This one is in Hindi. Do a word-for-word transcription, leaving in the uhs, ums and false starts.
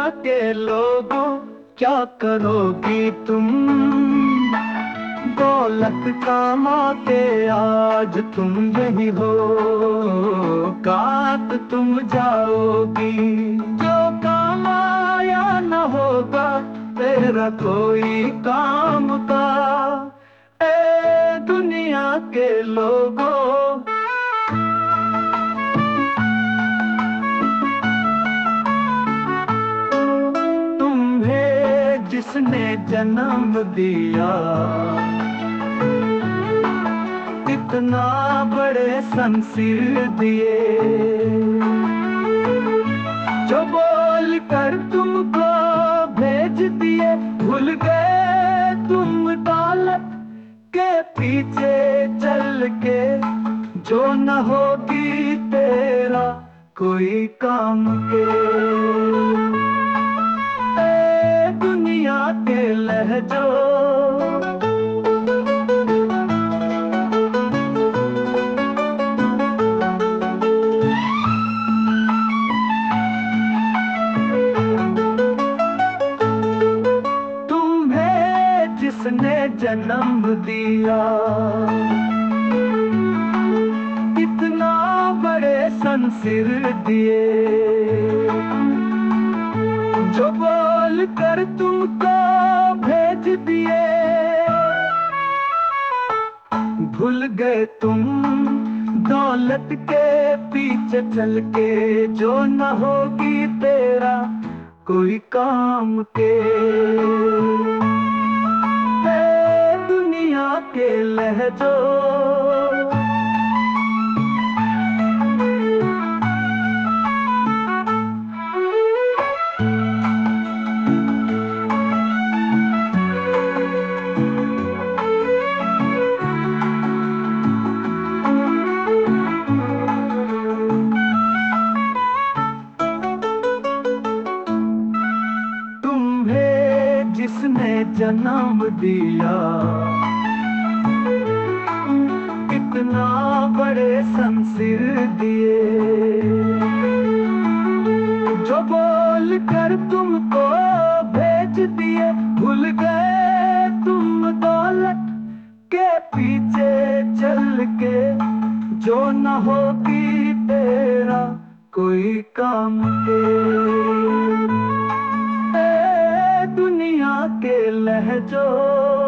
के लोगों क्या करोगी तुम। दौलत कमाते आज तुम यही हो, कात तुम जाओगी। जो कमाया न होगा तेरा कोई काम का। ए दुनिया के लोगों, तुम्हें जिसने जन्म दिया इतना बड़े शमशीर दिए, जो बोल कर तुमको भेज दिए। भूल गए तुम दौलत के पीछे चल के, जो न होगी तेरा कोई काम के। ए दुनिया के लहजों, जिसने जन्म दिया इतना बड़े शमशीर दिए, जो बोल कर तुमको भेज दिए। भूल गए तुम दौलत के पीछे चल के, जो न होगी तेरा कोई काम के। के लहजों, तुम्हें जिसने जन्म दिया इतना बड़े शमशीर दिए, जो बोल कर तुमको भेज दिए। भूल गए तुम दौलत के पीछे चल के, जो न होगी तेरा कोई काम के। ए दुनिया के लहजों,